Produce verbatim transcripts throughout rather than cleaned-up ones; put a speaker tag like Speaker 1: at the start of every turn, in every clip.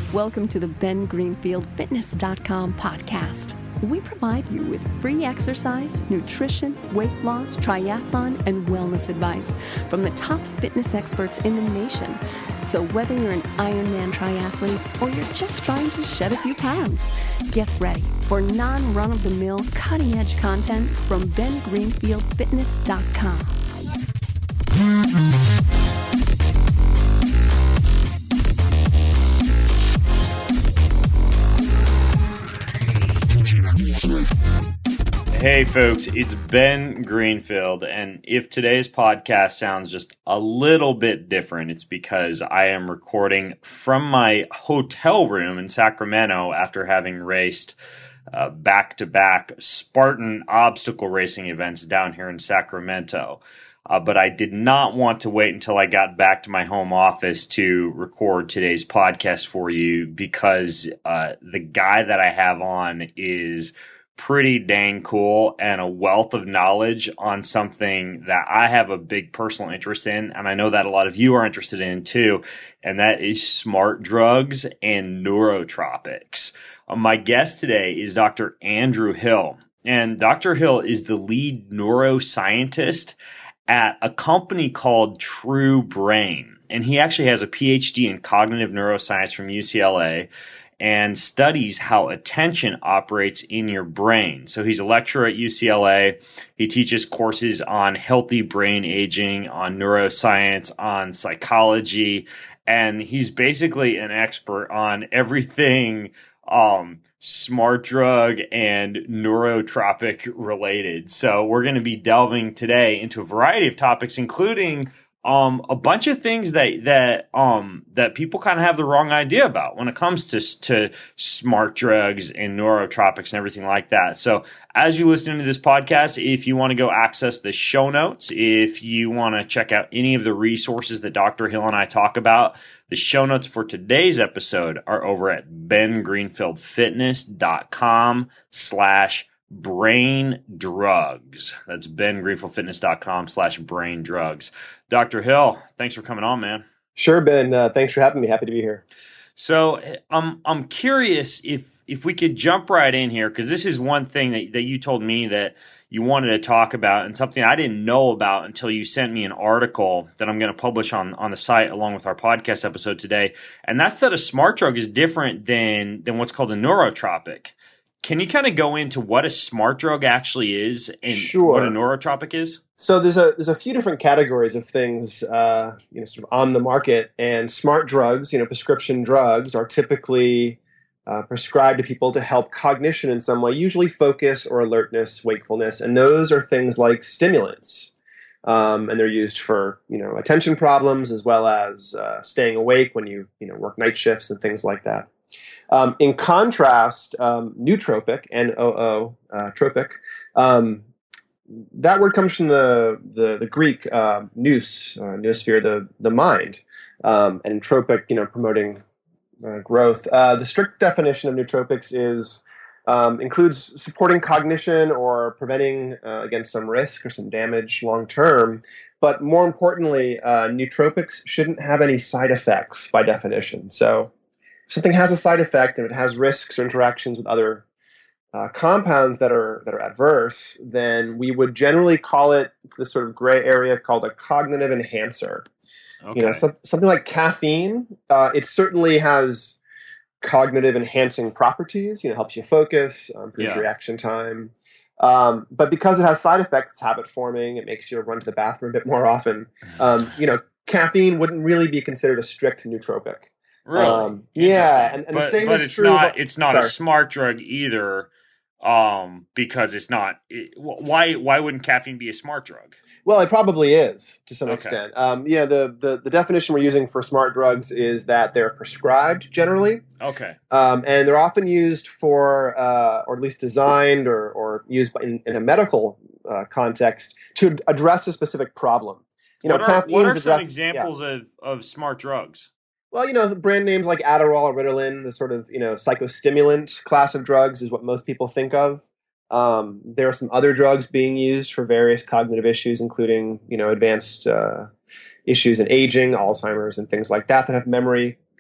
Speaker 1: Welcome to the Ben Greenfield Fitness dot com podcast. We provide you with free exercise, nutrition, weight loss, triathlon, and wellness advice from the top fitness experts in the nation. So whether you're an Ironman triathlete or you're just trying to shed a few pounds, get ready for non-run-of-the-mill, cutting-edge content from Ben Greenfield Fitness dot com.
Speaker 2: Hey folks, it's Ben Greenfield, and if today's podcast sounds just a little bit different, it's because I am recording from my hotel room in Sacramento after having raced uh, back-to-back Spartan obstacle racing events down here in Sacramento. Uh, but I did not want to wait until I got back to my home office to record today's podcast for you because uh, the guy that I have on is pretty dang cool and a wealth of knowledge on something that I have a big personal interest in, and I know that a lot of you are interested in too, and that is smart drugs and neurotropics. Uh, my guest today is Doctor Andrew Hill, and Doctor Hill is the lead neuroscientist at a company called True Brain, and he actually has a P H D in cognitive neuroscience from U C L A and studies how attention operates in your brain. So he's a lecturer at U C L A. He teaches courses on healthy brain aging, on neuroscience, on psychology, and he's basically an expert on everything um, smart drug and neurotropic related. So we're going to be delving today into a variety of topics, including Um, a bunch of things that that um that people kind of have the wrong idea about when it comes to to smart drugs and neurotropics and everything like that. So, as you listen to this podcast, if you want to go access the show notes, if you want to check out any of the resources that Doctor Hill and I talk about, the show notes for today's episode are over at Ben Greenfield Fitness dot com slash brain drugs. That's Ben Greenfield Fitness dot com slash brain drugs. Doctor Hill, thanks for coming on, man.
Speaker 3: Sure, Ben. Uh, thanks for having me. Happy to be here.
Speaker 2: So I'm I'm curious if if we could jump right in here, because this is one thing that, that you told me that you wanted to talk about, and something I didn't know about until you sent me an article that I'm going to publish on, on the site along with our podcast episode today. And that's that a smart drug is different than than what's called a neurotropic. Can you kind of go into what a smart drug actually is and
Speaker 3: Sure.
Speaker 2: what a neurotropic is?
Speaker 3: So there's a there's a few different categories of things, uh, you know, sort of on the market, and smart drugs, you know, prescription drugs, are typically uh, prescribed to people to help cognition in some way, usually focus or alertness, wakefulness, and those are things like stimulants, um, and they're used for you know attention problems as well as uh, staying awake when you you know work night shifts and things like that. Um, in contrast, um, nootropic, N O O, uh, tropic, um, that word comes from the the, the Greek uh, nous, uh, noosphere, the the mind, um, and tropic, you know, promoting uh, growth. Uh, the strict definition of nootropics is um, includes supporting cognition or preventing uh, against some risk or some damage long term. But more importantly, uh, nootropics shouldn't have any side effects by definition. So if something has a side effect and it has risks or interactions with other uh, compounds that are that are adverse, then we would generally call it this sort of gray area called a cognitive enhancer.
Speaker 2: Okay.
Speaker 3: You know, so, something like caffeine, uh, it certainly has cognitive enhancing properties. You know, helps you focus, um, improves
Speaker 2: Yeah.
Speaker 3: reaction time. Um, but because it has side effects, it's habit forming. It makes you run to the bathroom a bit more often. Um, you know, caffeine wouldn't really be considered a strict nootropic.
Speaker 2: Really?
Speaker 3: Um, yeah, and, and
Speaker 2: but,
Speaker 3: the same
Speaker 2: but
Speaker 3: is
Speaker 2: it's
Speaker 3: true.
Speaker 2: not
Speaker 3: of,
Speaker 2: it's not
Speaker 3: sorry.
Speaker 2: a smart drug either, um, because it's not. It, why why wouldn't caffeine be a smart drug?
Speaker 3: Well, it probably is to some
Speaker 2: Okay.
Speaker 3: extent. Um, you know, the, the the definition we're using for smart drugs is that they're prescribed generally,
Speaker 2: Okay.
Speaker 3: um, and they're often used for, uh, or at least designed or or used in, in a medical uh, context to address a specific problem. You
Speaker 2: what
Speaker 3: know,
Speaker 2: are,
Speaker 3: caffeine
Speaker 2: what are
Speaker 3: is
Speaker 2: some
Speaker 3: address-
Speaker 2: examples
Speaker 3: yeah.
Speaker 2: of, of smart drugs?
Speaker 3: Well, you know, the brand names like Adderall or Ritalin, the sort of, you know, psychostimulant class of drugs is what most people think of. Um, there are some other drugs being used for various cognitive issues, including, you know, advanced uh, issues in aging, Alzheimer's, and things like that that have memory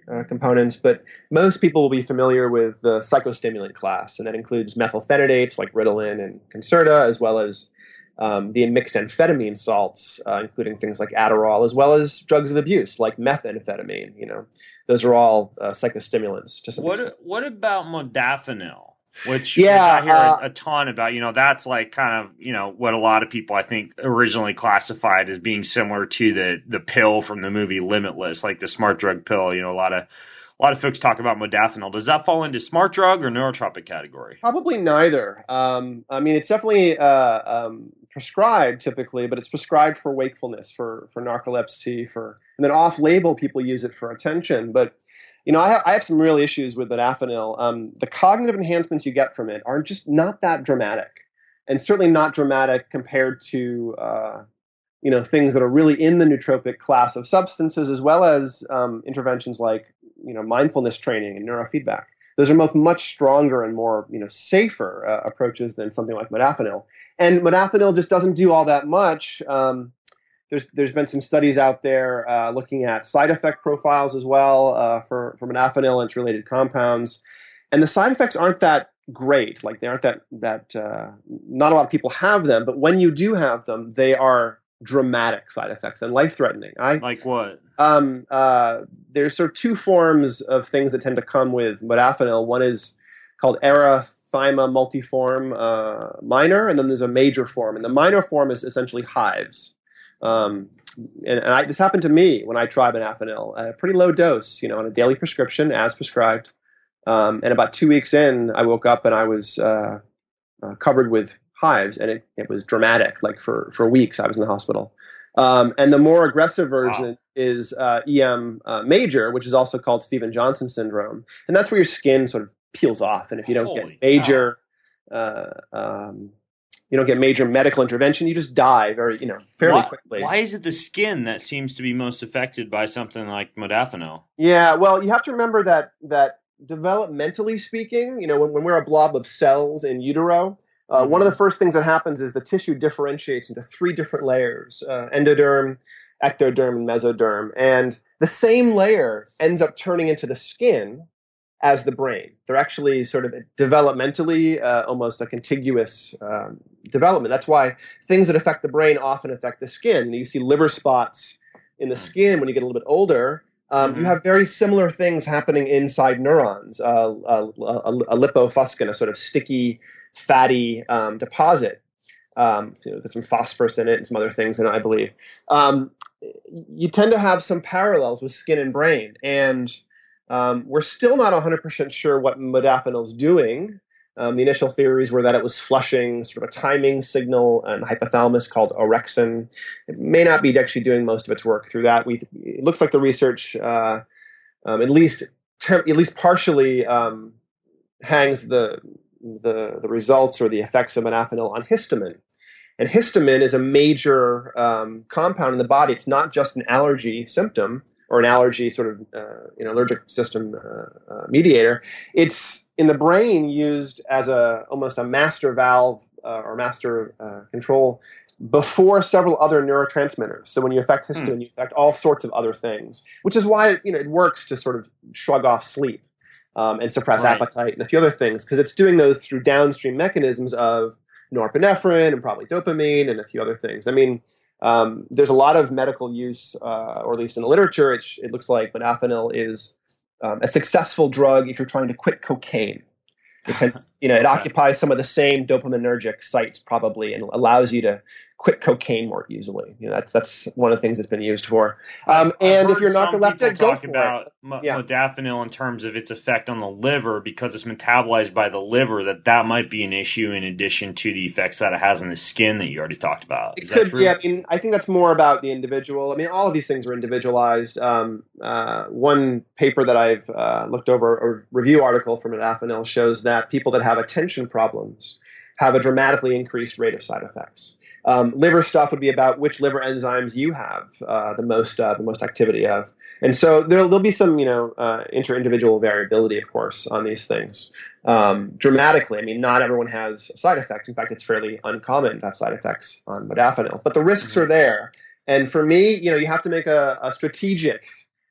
Speaker 3: uh, components, but most people will be familiar with the psychostimulant class, and that includes methylphenidates like Ritalin and Concerta, as well as um, the mixed amphetamine salts, uh, including things like Adderall, as well as drugs of abuse like methamphetamine. You know, those are all uh, psychostimulants. To some
Speaker 2: What
Speaker 3: extent.
Speaker 2: what about modafinil? Which,
Speaker 3: Yeah,
Speaker 2: which I hear
Speaker 3: uh,
Speaker 2: a, a ton about. You know, that's like kind of, you know, what a lot of people I think originally classified as being similar to the the pill from the movie Limitless, like the smart drug pill. You know, a lot of a lot of folks talk about modafinil. Does that fall into smart drug or neurotropic category?
Speaker 3: Probably neither. Um, I mean, it's definitely uh, um, prescribed typically, but it's prescribed for wakefulness, for for narcolepsy, for and then off-label people use it for attention. But you know, I have, I have some real issues with modafinil. Um, the cognitive enhancements you get from it are just not that dramatic, and certainly not dramatic compared to uh, you know things that are really in the nootropic class of substances, as well as um, interventions like you know mindfulness training and neurofeedback. Those are both much stronger and more you know safer uh, approaches than something like modafinil. And modafinil just doesn't do all that much. Um, there's there's been some studies out there uh, looking at side effect profiles as well uh, for for modafinil and its related compounds, and the side effects aren't that great. Like they aren't that that uh, not a lot of people have them, but when you do have them, they are dramatic side effects and life threatening. I
Speaker 2: Like what?
Speaker 3: um, uh, there's sort of two forms of things that tend to come with modafinil. One is called erythema multiforme uh, minor, and then there's a major form. And the minor form is essentially hives. Um, and and I, this happened to me when I tried modafinil at a pretty low dose, you know, on a daily prescription as prescribed. Um, and about two weeks in, I woke up and I was uh, uh, covered with hives, and it, it was dramatic. Like for, for weeks, I was in the hospital. Um, and the more aggressive version
Speaker 2: Wow.
Speaker 3: is uh, E M uh, major, which is also called Stevens-Johnson syndrome, and that's where your skin sort of peels off. And if you don't
Speaker 2: Holy
Speaker 3: get major, uh, um, you don't get major medical intervention, you just die very, you know, fairly
Speaker 2: Why,
Speaker 3: quickly.
Speaker 2: why is it the skin that seems to be most affected by something like modafinil?
Speaker 3: Yeah, well, you have to remember that that developmentally speaking, you know, when, when we're a blob of cells in utero, uh,
Speaker 2: Mm-hmm.
Speaker 3: one of the first things that happens is the tissue differentiates into three different layers: uh, endoderm, ectoderm, and mesoderm. And the same layer ends up turning into the skin as the brain. They're actually sort of developmentally uh, almost a contiguous um, development. That's why things that affect the brain often affect the skin. You know, you see liver spots in the skin when you get a little bit older. Um,
Speaker 2: Mhm.
Speaker 3: You have very similar things happening inside neurons. Uh, a, a, a lipofuscin, a sort of sticky, fatty um, deposit. Um, you know, there's some phosphorus in it and some other things in it, I believe. Um, you tend to have some parallels with skin and brain, and um, we're still not one hundred percent sure what modafinil is doing. Um, the initial theories were that it was flushing sort of a timing signal in the hypothalamus called orexin. It may not be actually doing most of its work through that. We, it looks like the research, uh, um, at least temp, at least partially, um, hangs the, the the results or the effects of modafinil on histamine. And histamine is a major um, compound in the body. It's not just an allergy symptom or an allergy sort of uh, you know, allergic system uh, uh, mediator. It's in the brain used as a almost a master valve uh, or master uh, control before several other neurotransmitters. So when you affect histamine, hmm. you affect all sorts of other things, which is why it, you know, it works to sort of shrug off sleep um, and suppress
Speaker 2: Right.
Speaker 3: appetite and a few other things, because it's doing those through downstream mechanisms of norepinephrine and probably dopamine and a few other things. I mean, um, there's a lot of medical use, uh, or at least in the literature, it, it looks like modafinil is um, a successful drug if you're trying to quit cocaine. It tends, you know, it
Speaker 2: Okay.
Speaker 3: occupies some of the same dopaminergic sites probably, and allows you to quit cocaine more easily. You know, that's that's one of the things it's been used for. Um,
Speaker 2: I've
Speaker 3: and if
Speaker 2: heard
Speaker 3: you're
Speaker 2: some people
Speaker 3: narcoleptic, go
Speaker 2: talk
Speaker 3: for
Speaker 2: about
Speaker 3: it.
Speaker 2: mo-
Speaker 3: Yeah.
Speaker 2: modafinil in terms of its effect on the liver because it's metabolized by the liver. That that might be an issue in addition to the effects that it has on the skin that you already talked about.
Speaker 3: It
Speaker 2: Is
Speaker 3: could
Speaker 2: that true?
Speaker 3: be. I mean, I think that's more about the individual. I mean, all of these things are individualized. Um, uh, one paper that I've uh, looked over, a review article from modafinil, shows that people that have attention problems have a dramatically increased rate of side effects. Um, liver stuff would be about which liver enzymes you have uh, the most uh, the most activity of, and so there'll there'll be some you know uh, inter-individual variability, of course, on these things. Um, dramatically, I mean, not everyone has side effects. In fact, it's fairly uncommon to have side effects on modafinil, but the risks
Speaker 2: Mhm.
Speaker 3: are there. And for me, you know, you have to make a, a strategic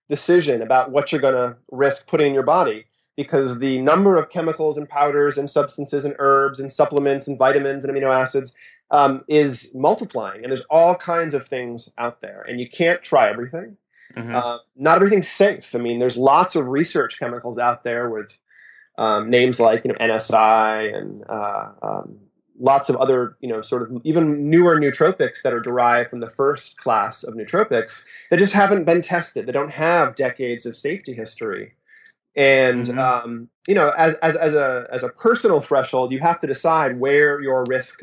Speaker 3: decision about what you're going to risk putting in your body, because the number of chemicals and powders and substances and herbs and supplements and vitamins and amino acids um, is multiplying. And there's all kinds of things out there, and you can't try everything. Mm-hmm. Uh, not everything's safe. I mean, there's lots of research chemicals out there with um, names like, you know, N S I and uh, um, lots of other, you know, sort of even newer nootropics that are derived from the first class of nootropics that just haven't been tested. They don't have decades of safety history. And, mm-hmm. um, you know, as, as, as a, as a personal threshold, you have to decide where your risk,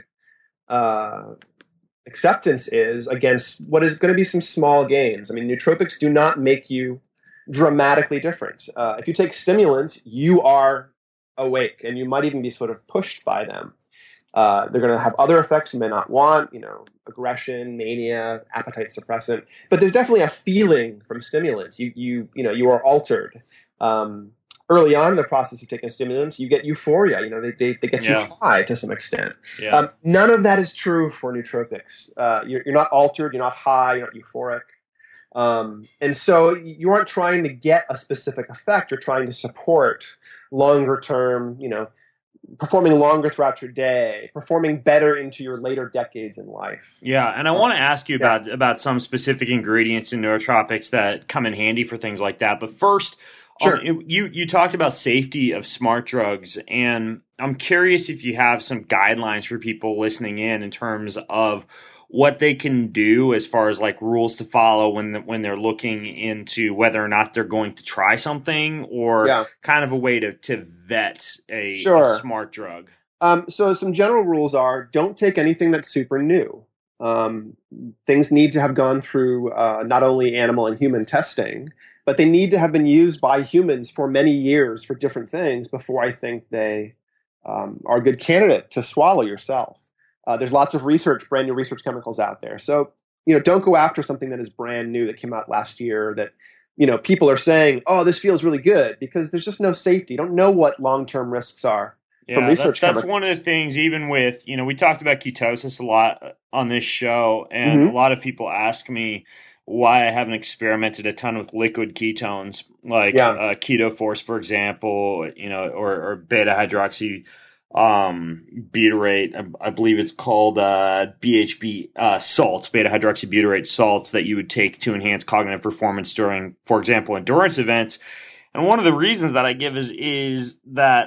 Speaker 3: uh, acceptance is against what is going to be some small gains. I mean, nootropics do not make you dramatically different. Uh, if you take stimulants, you are awake, and you might even be sort of pushed by them. Uh, they're going to have other effects you may not want, you know, aggression, mania, appetite suppressant. But there's definitely a feeling from stimulants. You, you, you know, you are altered. Um, early on in the process of taking stimulants, you get euphoria. You know, they they, they get yeah. you high to some extent. Yeah. Um, none of that is true for nootropics. Uh, you're, you're not altered. You're not high. You're not euphoric. Um, and so you aren't trying to get a specific effect. You're trying to support longer term, you know, performing longer throughout your day, performing better into your later decades in life.
Speaker 2: Yeah, and I want to ask you about, yeah. about some specific ingredients in nootropics that come in handy for things like that. But first, sure. um, you, you talked about safety of smart drugs, and I'm curious if you have some guidelines for people listening in in terms of what they can do as far as like rules to follow when the, when they're looking into whether or not they're going to try something, or yeah. kind of a way to, to vet a, sure. a smart drug.
Speaker 3: Um, so some general rules are: don't take anything that's super new. Um, things need to have gone through uh, not only animal and human testing, but they need to have been used by humans for many years for different things before I think they um, are a good candidate to swallow yourself. Uh, there's lots of research, brand new research chemicals out there. So, you know, don't go after something that is brand new that came out last year that, you know, people are saying, oh, this feels really good, because there's just no safety. You don't know what long-term risks are
Speaker 2: yeah,
Speaker 3: from research
Speaker 2: that's, that's
Speaker 3: chemicals.
Speaker 2: One of the things, even with, you know, we talked about ketosis a lot on this show, and mm-hmm. a lot of people ask me why I haven't experimented a ton with liquid ketones, like yeah. uh, KetoForce, for example, you know, or, or beta-hydroxy um butyrate, I, I believe it's called uh B H B uh salts, beta hydroxybutyrate salts, that you would take to enhance cognitive performance during, for example, endurance events. And one of the reasons that I give is is that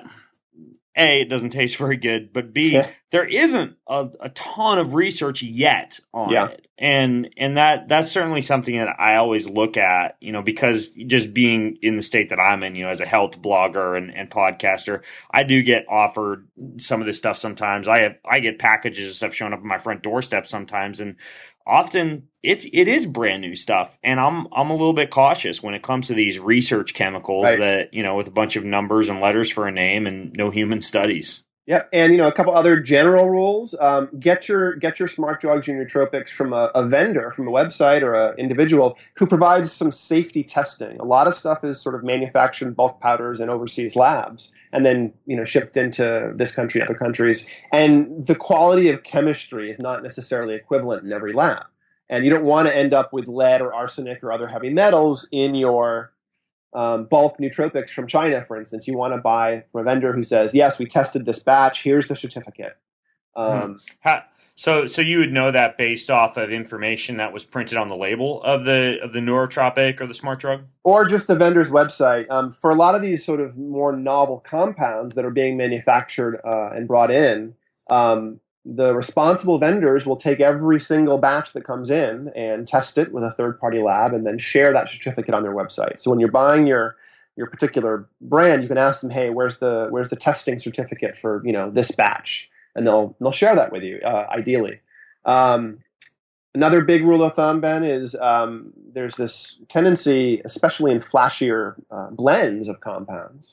Speaker 2: A, it doesn't taste very good, but B, yeah. there isn't a, a ton of research yet on yeah. it. And and that that's certainly something that I always look at, you know, because just being in the state that I'm in, you know, as a health blogger and, and podcaster, I do get offered some of this stuff sometimes. I have I get packages of stuff showing up at my front doorstep sometimes, and often it's it is brand new stuff, and I'm I'm a little bit cautious when it comes to these research chemicals right. that, you know, with a bunch of numbers and letters for a name and no human studies.
Speaker 3: Yeah, and you know, a couple other general rules: um, get your get your smart drugs, your nootropics from a, a vendor, from a website or an individual who provides some safety testing. A lot of stuff is sort of manufactured in bulk powders in overseas labs, and then, you know, shipped into this country, other countries. And the quality of chemistry is not necessarily equivalent in every lab. And you don't want to end up with lead or arsenic or other heavy metals in your um, bulk nootropics from China, for instance. You want to buy from a vendor who says, yes, we tested this batch, here's the certificate. Um,
Speaker 2: hmm. So so you would know that based off of information that was printed on the label of the of the nootropic or the smart drug?
Speaker 3: Or just the vendor's website. Um, for a lot of these sort of more novel compounds that are being manufactured uh, and brought in, um, the responsible vendors will take every single batch that comes in and test it with a third-party lab and then share that certificate on their website. So when you're buying your your particular brand, you can ask them, hey, where's the where's the testing certificate for, you know, this batch? And they'll they'll share that with you, uh, ideally. Um, another big rule of thumb, Ben, is um, there's this tendency, especially in flashier uh, blends of compounds,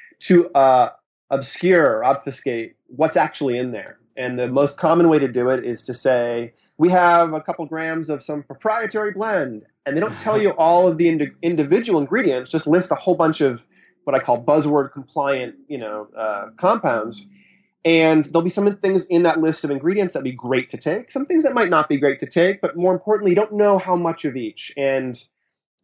Speaker 3: to uh, obscure or obfuscate what's actually in there. And the most common way to do it is to say, we have a couple grams of some proprietary blend. And they don't tell you all of the ind- individual ingredients, just list a whole bunch of what I call buzzword compliant, you know, uh, compounds. And there'll be some things in that list of ingredients that'd be great to take, some things that might not be great to take, but more importantly, you don't know how much of each. And,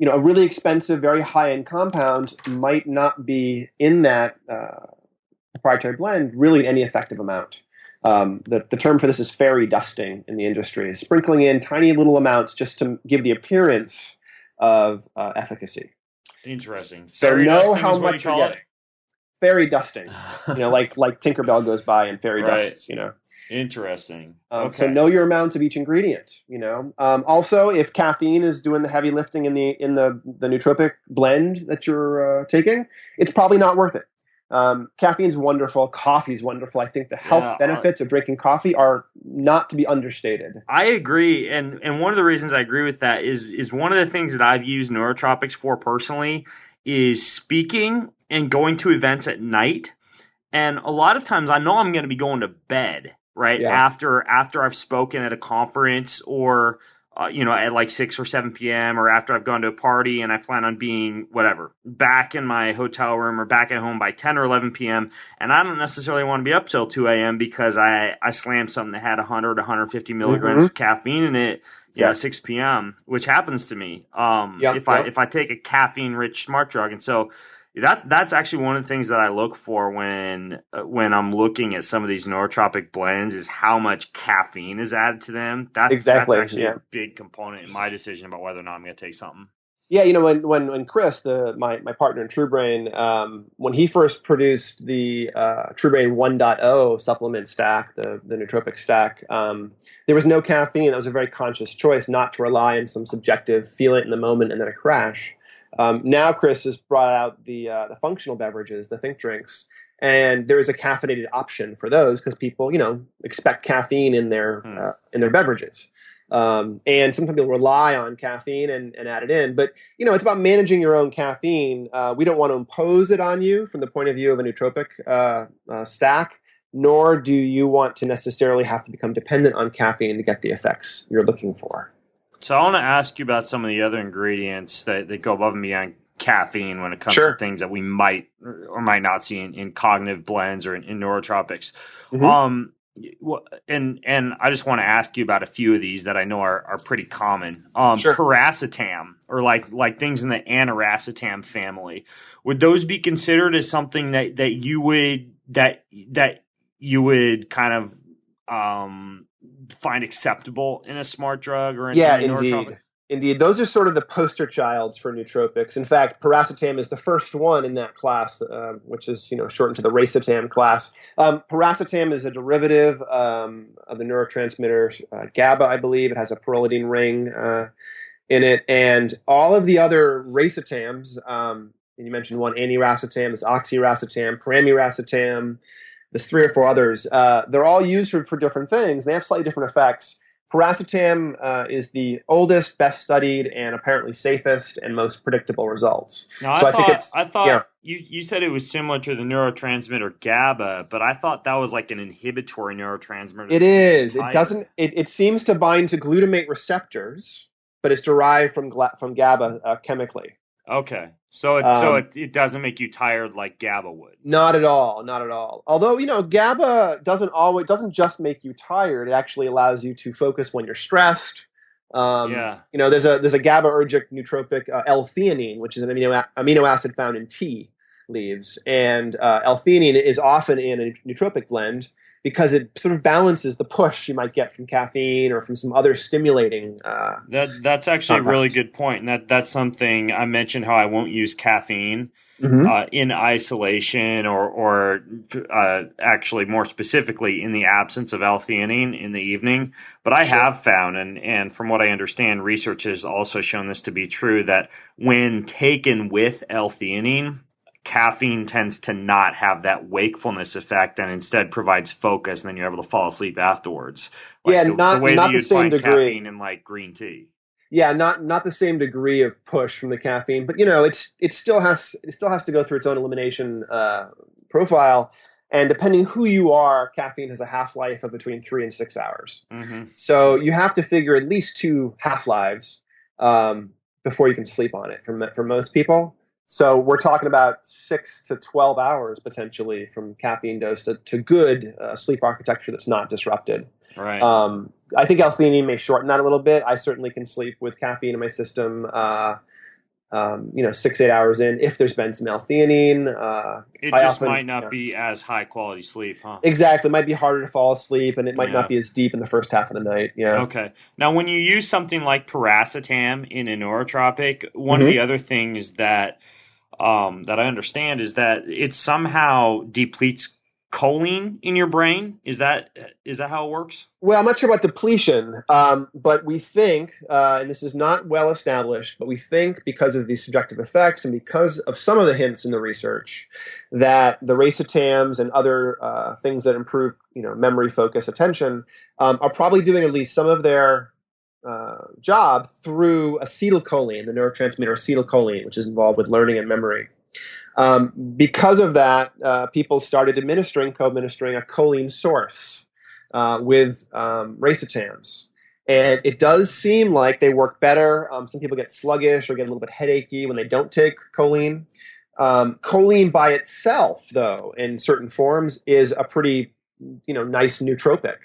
Speaker 3: you know, a really expensive, very high-end compound might not be in that uh, proprietary blend really in any effective amount. Um, the, the term for this is fairy dusting in the industry, sprinkling in tiny little amounts just to give the appearance of uh, efficacy.
Speaker 2: Interesting.
Speaker 3: So
Speaker 2: Fairy
Speaker 3: know
Speaker 2: dusting
Speaker 3: how
Speaker 2: is what
Speaker 3: much
Speaker 2: you
Speaker 3: you're
Speaker 2: call
Speaker 3: getting. Fairy dusting, you know, like like Tinkerbell goes by and fairy
Speaker 2: Right.
Speaker 3: dusts, you know.
Speaker 2: Interesting.
Speaker 3: Um,
Speaker 2: Okay.
Speaker 3: So know your amount of each ingredient. You know. Um, also, if caffeine is doing the heavy lifting in the in the the nootropic blend that you're uh, taking, it's probably not worth it. Um, caffeine's wonderful. Coffee's wonderful. I think the health
Speaker 2: Yeah, uh,
Speaker 3: benefits of drinking coffee are not to be understated.
Speaker 2: I agree, and and one of the reasons I agree with that is is one of the things that I've used neurotropics for personally is speaking and going to events at night. And a lot of times I know I'm going to be going to bed, right?
Speaker 3: Yeah.
Speaker 2: After after I've spoken at a conference or uh, you know, at like six or seven p.m. or after I've gone to a party and I plan on being whatever, back in my hotel room or back at home by ten or eleven p.m. And I don't necessarily want to be up till two a.m. because I, I slammed something that had one hundred, one hundred fifty milligrams
Speaker 3: Mhm.
Speaker 2: of caffeine in it, you know,
Speaker 3: Exactly.
Speaker 2: six p.m., which happens to me um,
Speaker 3: Yeah,
Speaker 2: if I
Speaker 3: yeah.
Speaker 2: if I take a caffeine-rich smart drug. And so that that's actually one of the things that I look for when uh, when I'm looking at some of these neurotropic blends is how much caffeine is added to them. That's
Speaker 3: Exactly,
Speaker 2: that's actually
Speaker 3: yeah.
Speaker 2: a big component in my decision about whether or not I'm going to take something.
Speaker 3: Yeah, you know, when when when Chris, the my my partner in TrueBrain, um, when he first produced the uh, TrueBrain one point oh supplement stack, the the nootropic stack, um, there was no caffeine. That was a very conscious choice not to rely on some subjective feel it in the moment and then a crash. Um, now Chris has brought out the uh, the functional beverages, the Think drinks, and there is a caffeinated option for those because people, you know, expect caffeine in their
Speaker 2: Hmm.
Speaker 3: uh, in their beverages. Um, and sometimes people rely on caffeine and, and add it in. But, you know, it's about managing your own caffeine. Uh, we don't want to impose it on you from the point of view of a nootropic uh, uh, stack, nor do you want to necessarily have to become dependent on caffeine to get the effects you're looking for.
Speaker 2: So I want to ask you about some of the other ingredients that, that go above and beyond caffeine when it comes
Speaker 3: Sure.
Speaker 2: to things that we might or might not see in, in cognitive blends or in, in neurotropics.
Speaker 3: Mhm.
Speaker 2: Um, wh- and and I just want to ask you about a few of these that I know are, are pretty common. Um,
Speaker 3: Sure.
Speaker 2: Piracetam, or like like things in the aniracetam family. Would those be considered as something that, that you would that that you would kind of um, find acceptable in a smart drug or in,
Speaker 3: Yeah,
Speaker 2: in a neurotropic?
Speaker 3: indeed. Indeed. Those are sort of the poster childs for nootropics. In fact, piracetam is the first one in that class, uh, which is, you know, shortened to the racetam class. Um, piracetam is a derivative um, of the neurotransmitter uh, GABA, I believe. It has a pyrrolidine ring uh, in it. And all of the other racetams, um, and you mentioned one, aniracetam, there's oxiracetam, pramiracetam, there's three or four others. Uh, they're all used for, for different things. They have slightly different effects. Piracetam uh, is the oldest, best studied, and apparently safest and most predictable results.
Speaker 2: Now,
Speaker 3: So
Speaker 2: I
Speaker 3: I think
Speaker 2: thought
Speaker 3: it's
Speaker 2: I thought
Speaker 3: yeah.
Speaker 2: you, you said it was similar to the neurotransmitter GABA, but I thought that was like an inhibitory neurotransmitter.
Speaker 3: It
Speaker 2: that makes you
Speaker 3: is. It
Speaker 2: tired.
Speaker 3: doesn't. It, it seems to bind to glutamate receptors, but it's derived from gla- from GABA uh, chemically.
Speaker 2: Okay, so it so
Speaker 3: Um,
Speaker 2: it, it doesn't make you tired like GABA would.
Speaker 3: Not at all. Not at all. Although, you know, GABA doesn't always doesn't just make you tired. It actually allows you to focus when you're stressed. Um,
Speaker 2: Yeah.
Speaker 3: You know, there's a there's a GABAergic nootropic, uh, L-theanine, which is an amino a- amino acid found in tea leaves, and uh, L-theanine is often in a nootropic blend because it sort of balances the push you might get from caffeine or from some other stimulating. Uh,
Speaker 2: That that's actually a really
Speaker 3: Compounds.
Speaker 2: good point, and that that's something I mentioned how I won't use caffeine
Speaker 3: mhm.
Speaker 2: uh, in isolation or or uh, actually more specifically in the absence of L-theanine in the evening. But I
Speaker 3: Sure.
Speaker 2: have found, and and from what I understand, research has also shown this to be true that when taken with L-theanine, caffeine tends to not have that wakefulness effect and instead provides focus, and then you're able to fall asleep afterwards. Like
Speaker 3: Yeah,
Speaker 2: the, the
Speaker 3: not
Speaker 2: way
Speaker 3: not
Speaker 2: that
Speaker 3: the
Speaker 2: you'd
Speaker 3: same
Speaker 2: find
Speaker 3: degree.
Speaker 2: caffeine in like green tea.
Speaker 3: Yeah, not not the same degree of push from the caffeine, but you know, it's it still has it still has to go through its own elimination uh, profile, and depending who you are, caffeine has a half life of between three and six hours.
Speaker 2: Mm-hmm.
Speaker 3: So you have to figure at least two half lives um, before you can sleep on it. For for most people, so we're talking about six to twelve hours potentially from caffeine dose to, to good uh, sleep architecture that's not disrupted.
Speaker 2: Right.
Speaker 3: Um, I think L-theanine may shorten that a little bit. I certainly can sleep with caffeine in my system uh, um, you know, six, eight hours in, if there's been some L-theanine. Uh,
Speaker 2: It
Speaker 3: I
Speaker 2: just
Speaker 3: often,
Speaker 2: might not
Speaker 3: you know,
Speaker 2: be as high quality sleep, huh?
Speaker 3: exactly, it might be harder to fall asleep, and it might not
Speaker 2: Yeah.
Speaker 3: be as deep in the first half of the night. Yeah.
Speaker 2: Okay. Now, when you use something like paracetam in a neurotropic, one of
Speaker 3: hmm
Speaker 2: the other things that um, that I understand is that it somehow depletes choline in your brain. Is that is that how it works?
Speaker 3: Well, I'm not sure about depletion, um, but we think, uh, and this is not well established, but we think because of these subjective effects and because of some of the hints in the research that the racetams and other uh, things that improve, you know, memory, focus, attention, um, are probably doing at least some of their uh, job through acetylcholine, the neurotransmitter acetylcholine, which is involved with learning and memory. Um, because of that, uh, people started administering, co-administering a choline source uh, with um, racetams. And it does seem like they work better. Um, some people get sluggish or get a little bit headachy when they don't take choline. Um, choline by itself, though, in certain forms, is a pretty, you know, nice nootropic.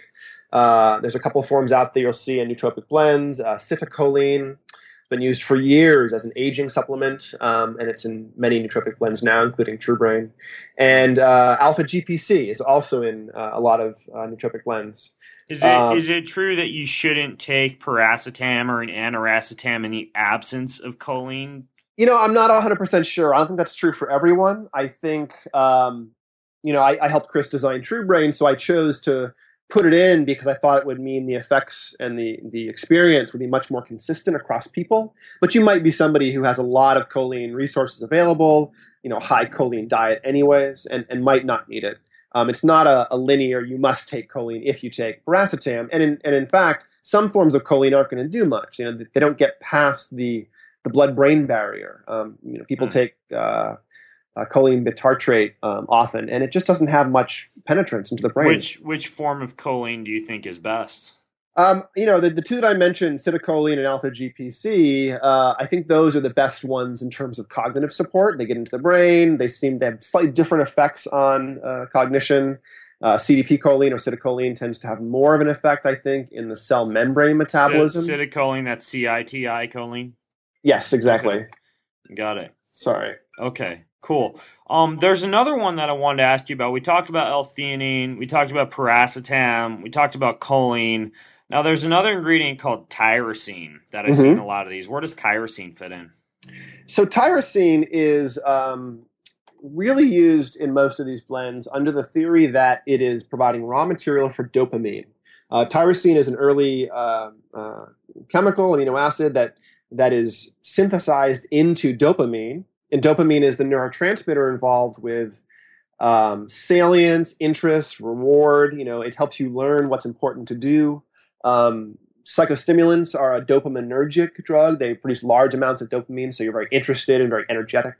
Speaker 3: Uh, there's a couple of forms out there you'll see in nootropic blends. Uh, citicoline, been used for years as an aging supplement, um, and it's in many nootropic blends now, including TrueBrain. And uh, alpha G P C is also in uh, a lot of uh, nootropic blends.
Speaker 2: Is it
Speaker 3: Um,
Speaker 2: is it true that you shouldn't take paracetam or an aniracetam in the absence of choline?
Speaker 3: you know, I'm not one hundred percent sure. I don't think that's true for everyone. I think, um, you know, I, I helped Chris design TrueBrain, so I chose to put it in because I thought it would mean the effects and the, the experience would be much more consistent across people. But you might be somebody who has a lot of choline resources available, you know, high choline diet anyways, and, and might not need it. Um, it's not a, a linear, you must take choline if you take paracetam. And in, and in fact, some forms of choline aren't going to do much. You know, they don't get past the, the blood-brain barrier. Um, you know, people
Speaker 2: Hmm.
Speaker 3: take uh, uh, choline bitartrate um, often, and it just doesn't have much penetrance into the brain.
Speaker 2: Which which form of choline do you think is best?
Speaker 3: Um, you know, the, the two that I mentioned, citicoline and alpha G P C, uh, I think those are the best ones in terms of cognitive support. They get into the brain. They seem to have slightly different effects on uh, cognition. Uh, C D P choline or citicoline tends to have more of an effect, I think, in the cell membrane metabolism.
Speaker 2: Citicoline, that's C I T I choline.
Speaker 3: Yes, exactly.
Speaker 2: Okay. Got it.
Speaker 3: Sorry.
Speaker 2: Okay, cool. Um, there's another one that I wanted to ask you about. We talked about L-theanine, we talked about paracetam, we talked about choline. Now, there's another ingredient called tyrosine that I see in
Speaker 3: Mhm.
Speaker 2: a lot of these. Where does tyrosine fit in?
Speaker 3: So tyrosine is um, really used in most of these blends under the theory that it is providing raw material for dopamine. Uh, tyrosine is an early uh, uh, chemical amino acid that that is synthesized into dopamine, and dopamine is the neurotransmitter involved with um, salience, interest, reward. You know, it helps you learn what's important to do. Um, psychostimulants are a dopaminergic drug. They produce large amounts of dopamine, so you're very interested and very energetic.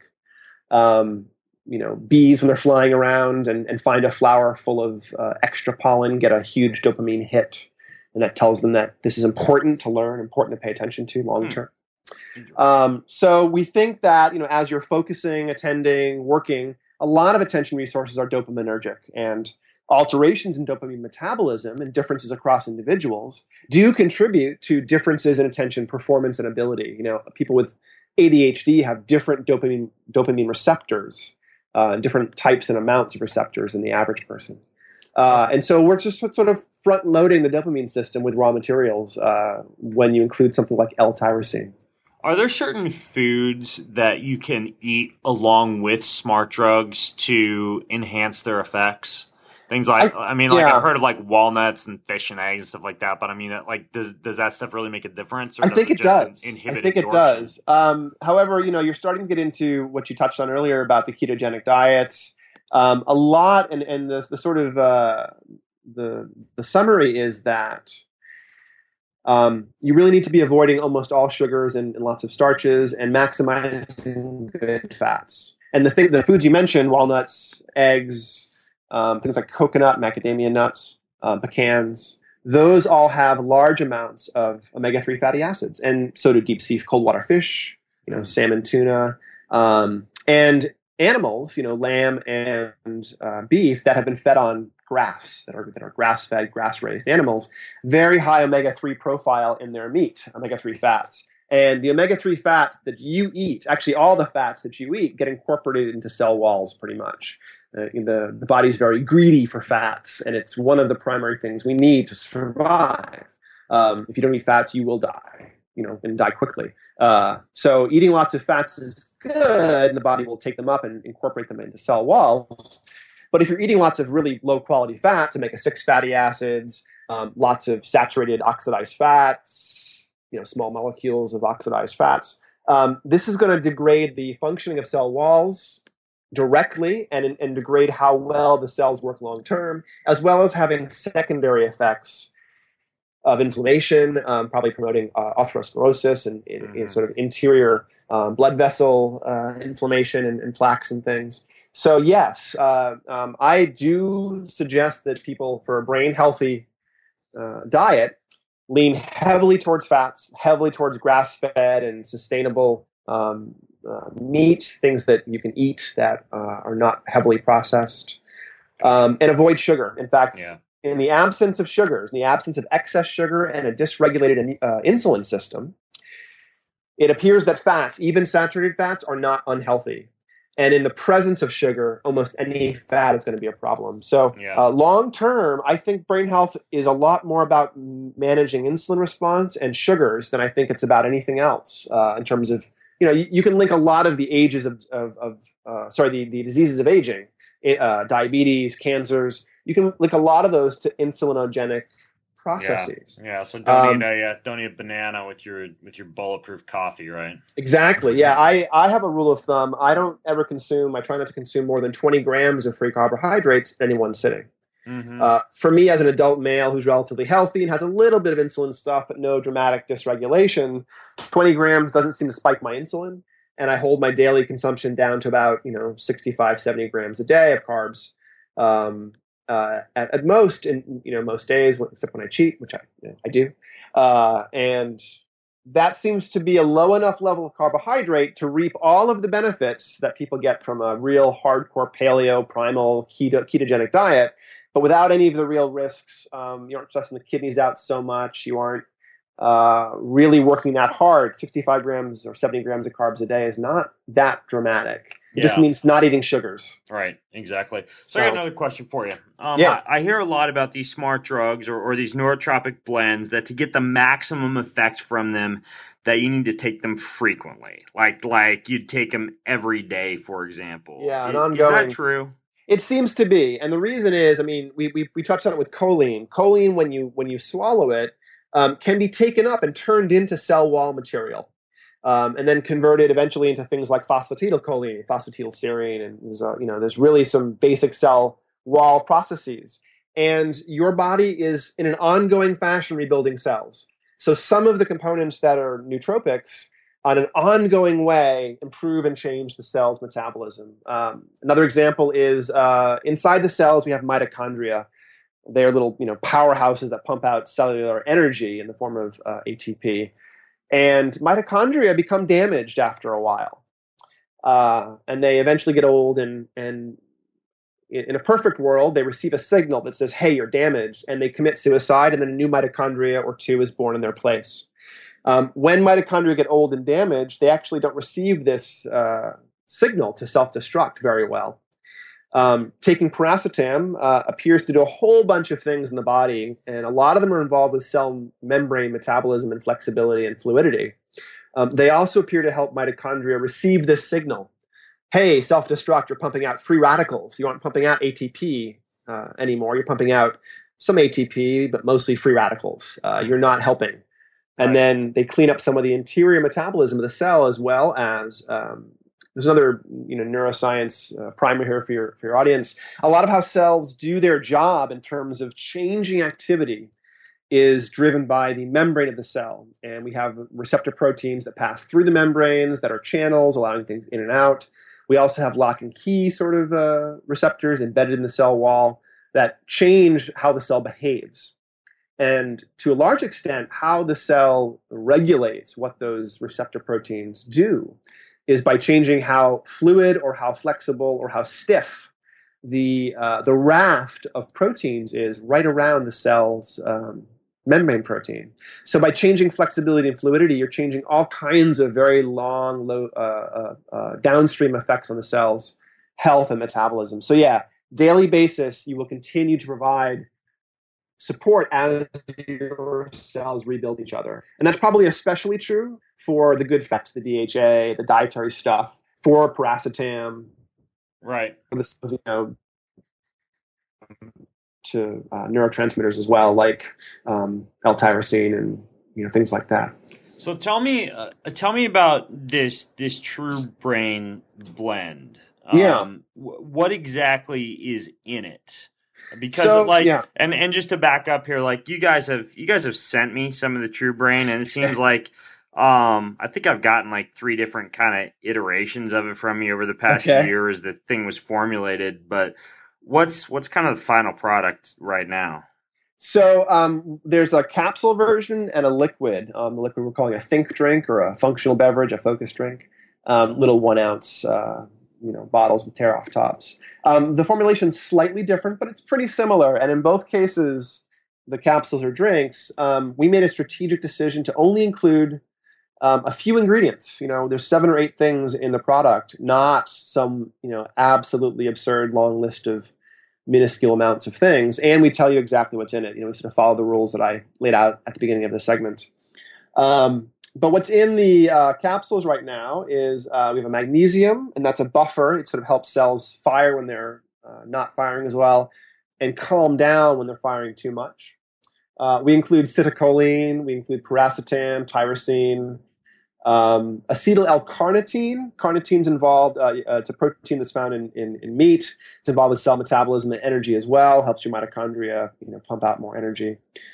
Speaker 3: Um, you know, bees, when they're flying around and, and find a flower full of uh, extra pollen, get a huge dopamine hit. And that tells them that this is important to learn, important to pay attention to long term.
Speaker 2: Hmm.
Speaker 3: Um, so we think that, you know, as you're focusing, attending, working, a lot of attention resources are dopaminergic, and alterations in dopamine metabolism and differences across individuals do contribute to differences in attention performance and ability. You know, people with A D H D have different dopamine dopamine receptors, uh, different types and amounts of receptors than the average person. Uh, and so we're just sort of front loading the dopamine system with raw materials uh, when you include something like L-tyrosine.
Speaker 2: Are there certain foods that you can eat along with smart drugs to enhance their effects? Things like, I, I mean, like
Speaker 3: yeah.
Speaker 2: I've heard of like walnuts and fish and eggs and stuff like that. But I mean, like, does does that stuff really make a difference? Or
Speaker 3: I
Speaker 2: does
Speaker 3: think
Speaker 2: it
Speaker 3: it
Speaker 2: just
Speaker 3: does.
Speaker 2: inhibit
Speaker 3: I think
Speaker 2: absorption?
Speaker 3: it does. Um, however, you know, you're starting to get into what you touched on earlier about the ketogenic diets. Um, a lot, and and the the sort of uh, the the summary is that um, you really need to be avoiding almost all sugars and, and lots of starches, and maximizing good fats. And the thing, the foods you mentioned, walnuts, eggs, um, things like coconut, macadamia nuts, um, pecans, those all have large amounts of omega three fatty acids, and so do deep sea cold water fish, you know, salmon, tuna, um, and animals, you know, lamb and uh, beef that have been fed on grass, that are that are grass fed, grass raised animals, very high omega three profile in their meat, omega three fats. And the omega three fats that you eat, actually all the fats that you eat, get incorporated into cell walls pretty much. Uh, the, the body's very greedy for fats, and it's one of the primary things we need to survive. Um, if you don't eat fats, you will die, you know, and die quickly. Uh, so eating lots of fats is good, and the body will take them up and incorporate them into cell walls. But if you're eating lots of really low-quality fats, omega six fatty acids, um, lots of saturated oxidized fats, you know, small molecules of oxidized fats, um, this is going to degrade the functioning of cell walls directly and, and degrade how well the cells work long-term, as well as having secondary effects of inflammation, um, probably promoting uh, atherosclerosis and, and, mm-hmm. and sort of interior um, blood vessel uh, inflammation and, and plaques and things. So yes, uh, um, I do suggest that people, for a brain-healthy uh, diet, lean heavily towards fats, heavily towards grass-fed and sustainable um, uh, meats, things that you can eat that uh, are not heavily processed, um, and avoid sugar. In fact, yeah. in the absence of sugars, in the absence of excess sugar and a dysregulated uh, insulin system, it appears that fats, even saturated fats, are not unhealthy. And in the presence of sugar, almost any fat is going to be a problem. So yeah. uh, long term, I think brain health is a lot more about managing insulin response and sugars than I think it's about anything else uh, in terms of, you know, you, you can link a lot of the ages of, of, of uh, sorry, the, the diseases of aging, uh, diabetes, cancers. You can link a lot of those to insulinogenic processes.
Speaker 2: Yeah, yeah. So don't um, eat a uh, don't eat a banana with your with your bulletproof coffee, right?
Speaker 3: Exactly. Yeah, I I have a rule of thumb. I don't ever consume. I try not to consume more than twenty grams of free carbohydrates in any one sitting. Mm-hmm. Uh, for me, as an adult male who's relatively healthy and has a little bit of insulin stuff but no dramatic dysregulation, twenty grams doesn't seem to spike my insulin, and I hold my daily consumption down to about you know sixty-five, seventy grams a day of carbs. Um, Uh, at, at most, in you know most days, except when I cheat, which I you know, I do, uh, and that seems to be a low enough level of carbohydrate to reap all of the benefits that people get from a real hardcore paleo, primal, keto, ketogenic diet, but without any of the real risks. Um, you aren't stressing the kidneys out so much. You aren't uh, really working that hard. sixty-five grams or seventy grams of carbs a day is not that dramatic. It yeah. just means not eating sugars.
Speaker 2: Right, exactly. So, so I got another question for you. Um, yeah. I, I hear a lot about these smart drugs or, or these neurotropic blends that to get the maximum effect from them, that you need to take them frequently. Like like you'd take them every day, for example.
Speaker 3: Yeah,
Speaker 2: an
Speaker 3: is, ongoing.
Speaker 2: Is that true?
Speaker 3: It seems to be. And the reason is, I mean, we we, we touched on it with choline. Choline, when you when you swallow it, um, can be taken up and turned into cell wall material. Um, and then converted eventually into things like phosphatidylcholine, phosphatidylserine, and there's, uh, you know, there's really some basic cell wall processes. And your body is in an ongoing fashion rebuilding cells. So some of the components that are nootropics, on an ongoing way, improve and change the cell's metabolism. Um, another example is uh, inside the cells we have mitochondria. They are little, you know, powerhouses that pump out cellular energy in the form of uh, A T P. And mitochondria become damaged after a while. Uh, and they eventually get old, and, and in a perfect world, they receive a signal that says, hey, you're damaged, and they commit suicide, and then a new mitochondria or two is born in their place. Um, when mitochondria get old and damaged, they actually don't receive this uh, signal to self-destruct very well. Um, taking piracetam uh, appears to do a whole bunch of things in the body, and a lot of them are involved with cell membrane metabolism and flexibility and fluidity. Um, they also appear to help mitochondria receive this signal. Hey, self-destruct, you're pumping out free radicals. You aren't pumping out A T P uh, anymore. You're pumping out some A T P, but mostly free radicals. Uh, you're not helping. And right. then they clean up some of the interior metabolism of the cell, as well as um, there's another, you know, neuroscience uh, primer here for your for your audience. A lot of how cells do their job in terms of changing activity is driven by the membrane of the cell, and we have receptor proteins that pass through the membranes that are channels, allowing things in and out. We also have lock and key sort of uh, receptors embedded in the cell wall that change how the cell behaves. And to a large extent, how the cell regulates what those receptor proteins do is by changing how fluid or how flexible or how stiff the uh, the raft of proteins is right around the cell's um, membrane protein. So by changing flexibility and fluidity, you're changing all kinds of very long, low uh, uh, uh, downstream effects on the cell's health and metabolism. So yeah, daily basis, you will continue to provide support as your cells rebuild each other. And that's probably especially true for the good fats, the D H A, the dietary stuff, for piracetam,
Speaker 2: right?
Speaker 3: For this, you know, to uh, neurotransmitters as well, like um, L-tyrosine and you know things like that.
Speaker 2: So tell me, uh, tell me about this this True Brain blend.
Speaker 3: Yeah.
Speaker 2: Um, w- what exactly is in it? Because
Speaker 3: so,
Speaker 2: like,
Speaker 3: yeah.
Speaker 2: and and just to back up here, like you guys have you guys have sent me some of the True Brain, and it seems
Speaker 3: yeah.
Speaker 2: like um, I think I've gotten like three different kind of iterations of it from you over the past
Speaker 3: okay.
Speaker 2: year as the thing was formulated, but. What's what's kind of the final product right now?
Speaker 3: So um, there's a capsule version and a liquid. Um, the liquid we're calling a think drink or a functional beverage, a focus drink. Um, little one ounce, uh, you know, bottles with tear off tops. Um, the formulation's slightly different, but it's pretty similar. And in both cases, the capsules or drinks, um, we made a strategic decision to only include um, a few ingredients. You know, there's seven or eight things in the product, not some you know absolutely absurd long list of minuscule amounts of things, and we tell you exactly what's in it. You know, we sort of follow the rules that I laid out at the beginning of the segment. Um, but what's in the uh, capsules right now is uh, we have a magnesium, and that's a buffer. It sort of helps cells fire when they're uh, not firing as well, and calm down when they're firing too much. Uh, we include citicoline, we include piracetam, tyrosine, Um, acetyl L-carnitine. Carnitine's involved. Uh, uh, it's a protein that's found in, in, in meat. It's involved with cell metabolism and energy as well. Helps your mitochondria, you know, pump out more energy.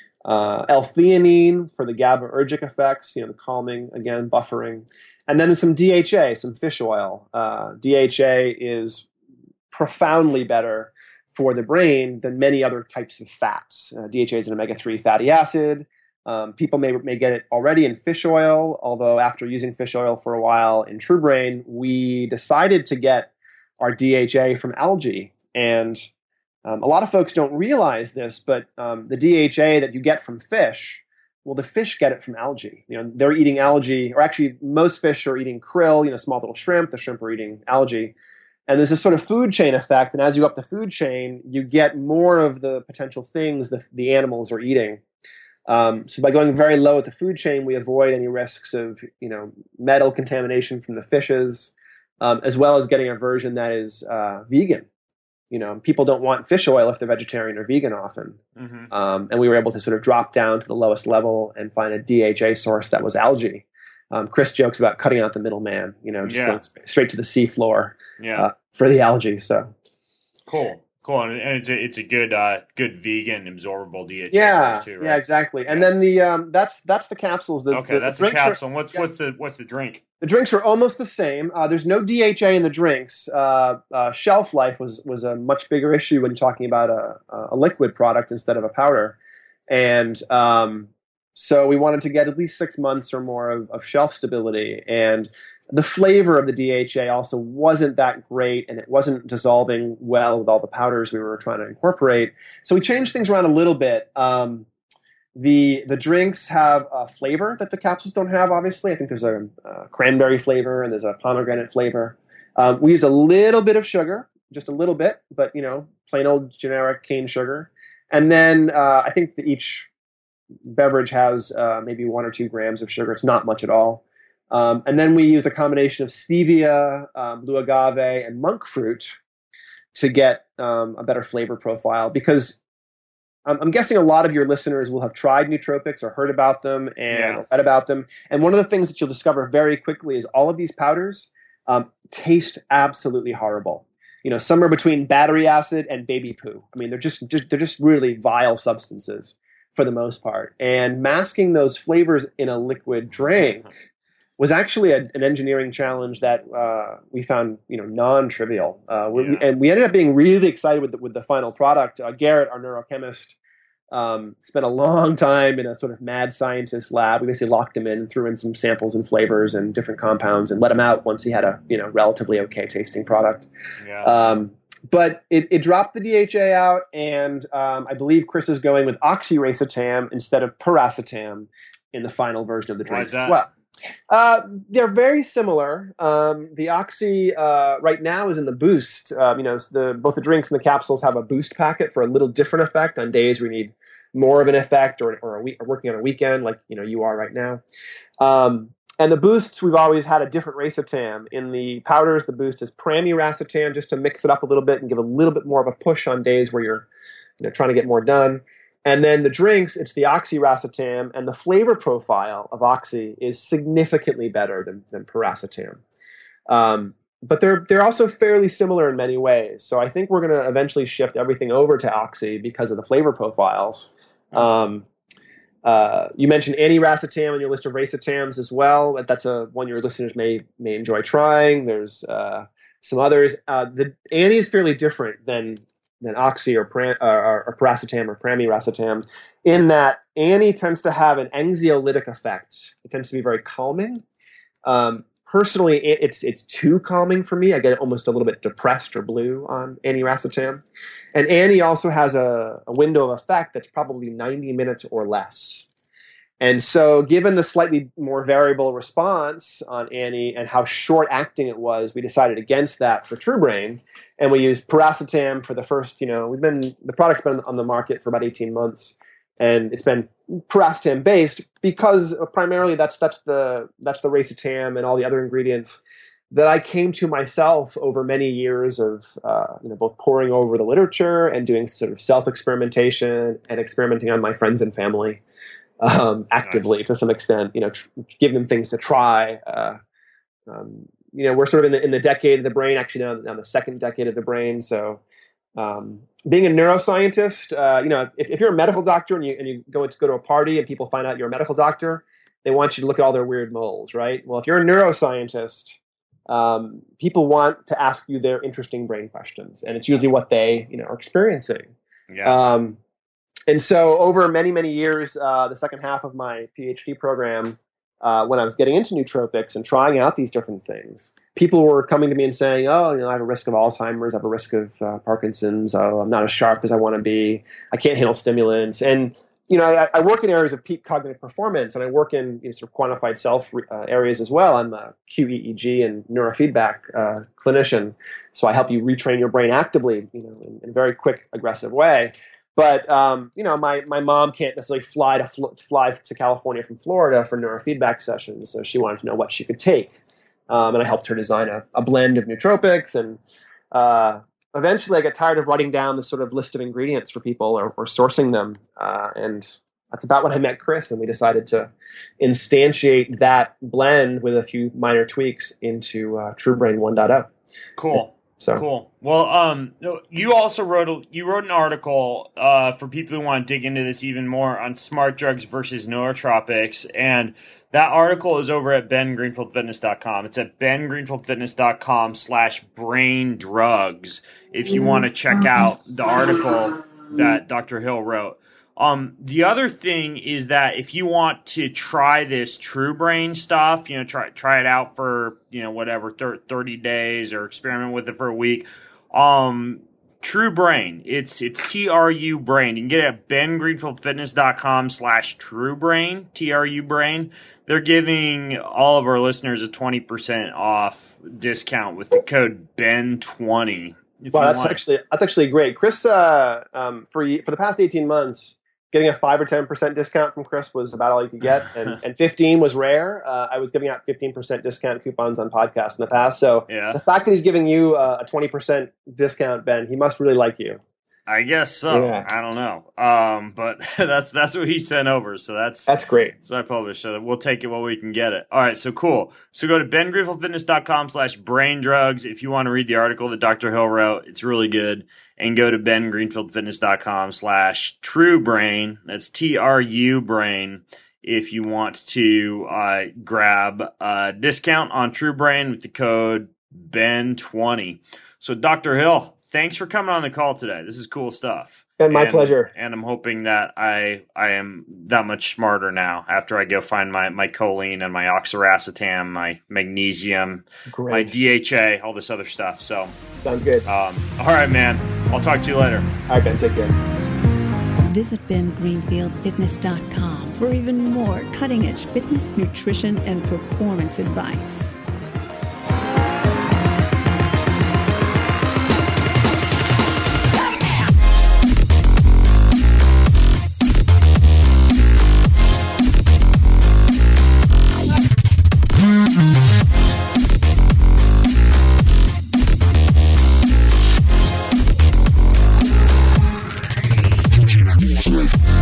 Speaker 3: Uh, L-theanine for the GABAergic effects, you know, the calming, again, buffering. And then there's some D H A, some fish oil. Uh, D H A is profoundly better for the brain than many other types of fats. Uh, D H A is an omega three fatty acid. Um, people may may get it already in fish oil, although after using fish oil for a while in True Brain, we decided to get our D H A from algae. And um, a lot of folks don't realize this, but um, the D H A that you get from fish, well, the fish get it from algae. You know, they're eating algae, or actually most fish are eating krill, you know, small little shrimp. The shrimp are eating algae. And there's this sort of food chain effect, and as you go up the food chain, you get more of the potential things that the animals are eating. Um, so by going very low at the food chain, we avoid any risks of, you know, metal contamination from the fishes, um, as well as getting a version that is uh, vegan. You know, people don't want fish oil if they're vegetarian or vegan often. Mm-hmm. Um, and we were able to sort of drop down to the lowest level and find a D H A source that was algae. Um, Chris jokes about cutting out the middleman, you know, just
Speaker 2: yeah.
Speaker 3: going straight to the seafloor
Speaker 2: yeah.
Speaker 3: uh, for the algae. So
Speaker 2: cool. Cool, and it's a it's a good uh, good vegan absorbable D H A
Speaker 3: yeah,
Speaker 2: source too, right?
Speaker 3: Yeah, exactly.
Speaker 2: Yeah.
Speaker 3: And then the um, that's that's the capsules. The,
Speaker 2: okay,
Speaker 3: the,
Speaker 2: that's
Speaker 3: the
Speaker 2: the capsule.
Speaker 3: Are,
Speaker 2: what's
Speaker 3: yeah.
Speaker 2: what's the what's the drink?
Speaker 3: The drinks are almost the same. Uh, there's no D H A in the drinks. Uh, uh, shelf life was was a much bigger issue when talking about a a liquid product instead of a powder, and um, so we wanted to get at least six months or more of, of shelf stability. And the flavor of the D H A also wasn't that great, and it wasn't dissolving well with all the powders we were trying to incorporate. So we changed things around a little bit. Um, the the drinks have a flavor that the capsules don't have, obviously. I think there's a, a cranberry flavor and there's a pomegranate flavor. Um, we use a little bit of sugar, just a little bit, but, you know, plain old generic cane sugar. And then uh, I think that each beverage has uh, maybe one or two grams of sugar. It's not much at all. Um, and then we use a combination of stevia, um, blue agave, and monk fruit to get um, a better flavor profile. Because I'm, I'm guessing a lot of your listeners will have tried nootropics or heard about them and
Speaker 2: yeah.
Speaker 3: read about them. And one of the things that you'll discover very quickly is all of these powders um, taste absolutely horrible. You know, somewhere between battery acid and baby poo. I mean, they're just, just they're just really vile substances for the most part. And masking those flavors in a liquid drink was actually a, an engineering challenge that uh, we found, you know, non-trivial. Uh, yeah. And we ended up being really excited with the, with the final product. Uh, Garrett, our neurochemist, um, spent a long time in a sort of mad scientist lab. We basically locked him in and threw in some samples and flavors and different compounds and let him out once he had a, you know, relatively okay tasting product.
Speaker 2: Yeah.
Speaker 3: Um, but it, it dropped the D H A out, and um, I believe Chris is going with oxiracetam instead of piracetam in the final version of the
Speaker 2: Why is
Speaker 3: drinks as
Speaker 2: that?
Speaker 3: well. Uh, they're very similar. Um, the Oxy uh, right now is in the boost. Um, you know, the both the drinks and the capsules have a boost packet for a little different effect on days where you need more of an effect, or or, a week, or working on a weekend like you know you are right now. Um, and the boosts, we've always had a different racetam. In the powders, the boost is pramiracetam, just to mix it up a little bit and give a little bit more of a push on days where you're you know trying to get more done. And then the drinks, it's the oxiracetam, and the flavor profile of Oxy is significantly better than, than piracetam. Um, but they're they're also fairly similar in many ways. So I think we're going to eventually shift everything over to Oxy because of the flavor profiles. Um, uh, you mentioned aniracetam on your list of racetams as well. That's a one your listeners may may enjoy trying. There's uh, some others. Uh, the anti is fairly different than than Oxy or, pra- or, or piracetam or pramiracetam, in that Annie tends to have an anxiolytic effect. It tends to be very calming. Um, personally, it, it's it's too calming for me. I get almost a little bit depressed or blue on aniracetam. And Annie also has a, a window of effect that's probably ninety minutes or less. And so given the slightly more variable response on Annie and how short-acting it was, we decided against that for TrueBrain. And we used piracetam for the first, you know, we've been, the product's been on the market for about eighteen months. And it's been piracetam based because primarily that's that's the that's the racetam and all the other ingredients that I came to myself over many years of uh, you know both poring over the literature and doing sort of self-experimentation and experimenting on my friends and family um, actively nice. To some extent. You know, tr- give them things to try. Uh, um, you know, we're sort of in the in the decade of the brain, actually now, now the second decade of the brain. So. Um, being a neuroscientist, uh, you know, if, if you're a medical doctor and you and you go to go to a party and people find out you're a medical doctor, they want you to look at all their weird moles, right? Well, if you're a neuroscientist, um, people want to ask you their interesting brain questions, and it's usually what they, you know, are experiencing.
Speaker 2: Yeah.
Speaker 3: Um, and so, over many many years, uh, the second half of my PhD program, uh, when I was getting into nootropics and trying out these different things, people were coming to me and saying, oh, you know, I have a risk of Alzheimer's, I have a risk of uh, Parkinson's, oh, I'm not as sharp as I want to be, I can't handle stimulants. And, you know, I, I work in areas of peak cognitive performance, and I work in you know, sort of quantified self uh, areas as well. I'm a Q E E G and neurofeedback uh, clinician, so I help you retrain your brain actively, you know, in, in a very quick, aggressive way. But, um, you know, my, my mom can't necessarily fly to fl- fly to California from Florida for neurofeedback sessions, so she wanted to know what she could take. Um, and I helped her design a, a blend of nootropics. And uh, eventually I got tired of writing down the sort of list of ingredients for people or, or sourcing them. Uh, and that's about when I met Chris, and we decided to instantiate that blend with a few minor tweaks into uh, TrueBrain one point oh.
Speaker 2: Cool.
Speaker 3: So
Speaker 2: cool. Well, um, you also wrote a, you wrote an article uh, for people who want to dig into this even more on smart drugs versus nootropics, and that article is over at ben greenfield fitness dot com. It's at ben greenfield fitness dot com slash brain drugs if you want to check out the article that Doctor Hill wrote. Um, the other thing is that if you want to try this TrueBrain stuff, you know, try try it out for, you know, whatever, thirty days or experiment with it for a week. Um, TrueBrain, it's it's T R U Brain. You can get it at ben greenfield fitness dot com slash TrueBrain, T R U Brain. They're giving all of our listeners a twenty percent off discount with the code Ben twenty.
Speaker 3: Well, that's want. actually that's actually great. Chris, uh, um, for for the past eighteen months, getting a five or ten percent discount from Chris was about all you could get, and, and fifteen was rare. Uh, I was giving out fifteen percent discount coupons on podcasts in the past, so
Speaker 2: yeah.
Speaker 3: The fact that he's giving you uh, a twenty percent discount, Ben, he must really like you.
Speaker 2: I guess so.
Speaker 3: Yeah.
Speaker 2: I don't know, um, but that's that's what he sent over, so that's
Speaker 3: that's great.
Speaker 2: So I published, so we'll take it while we can get it. All right, so cool. So go to ben greenfield fitness dot com slash brain drugs if you want to read the article that Doctor Hill wrote. It's really good. And go to ben greenfield fitness dot com slash TrueBrain. That's T R U Brain if you want to uh, grab a discount on TrueBrain with the code Ben twenty. So Doctor Hill, thanks for coming on the call today. This is cool stuff.
Speaker 3: And my
Speaker 2: and,
Speaker 3: pleasure.
Speaker 2: And I'm hoping that I I am that much smarter now after I go find my, my choline and my oxiracetam, my magnesium,
Speaker 3: Great.
Speaker 2: my D H A, all this other stuff. So
Speaker 3: sounds good.
Speaker 2: Um, all right, man. I'll talk to you later.
Speaker 3: All right, Ben. Take care.
Speaker 1: Visit Ben Greenfield Fitness dot com for even more cutting-edge fitness, nutrition, and performance advice. Yeah.